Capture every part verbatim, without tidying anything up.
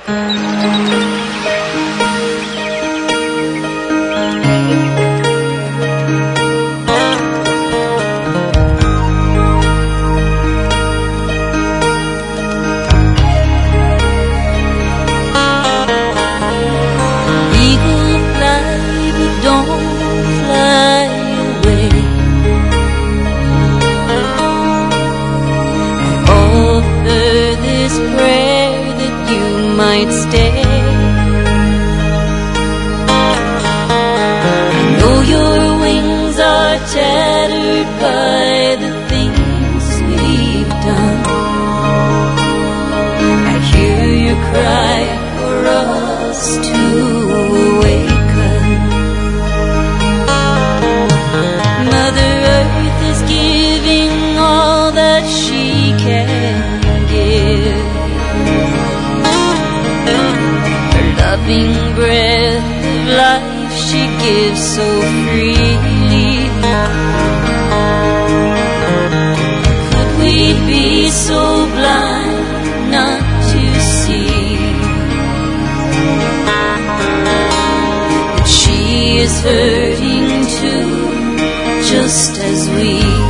Might stay. I know your wings are tattered by the things we've done. I hear your cry for us to awaken. Mother Earth is giving all that she can give. Loving breath of life she gives so freely. Could we be so blind not to see that she is hurting too, just as we?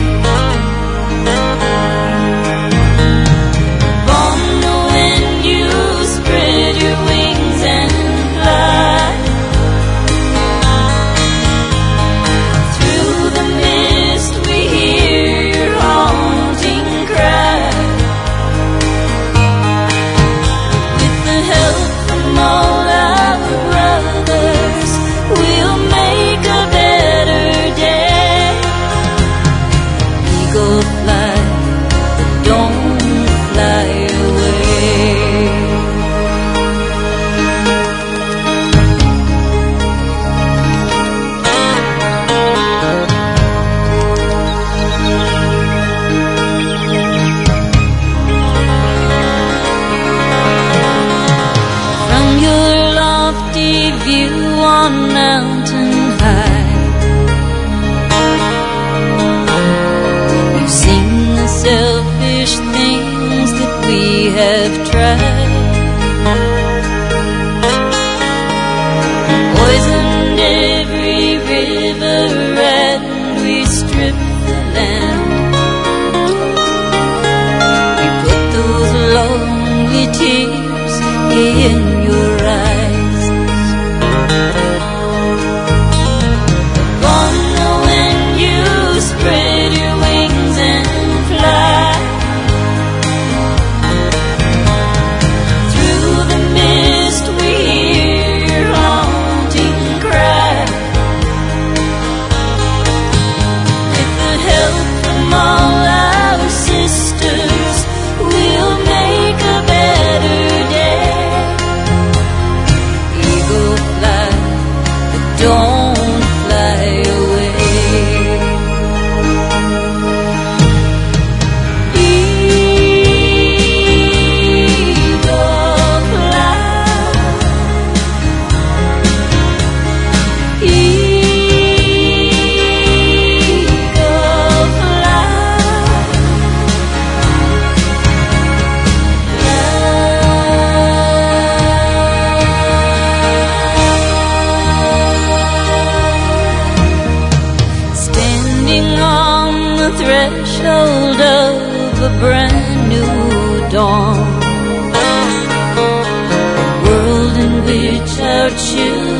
View on mountain high, you've seen the selfish things that we have tried. Poisoned every river and we stripped the land. We put those lonely tears in your eyes. Threshold of a brand new dawn, a world in which our children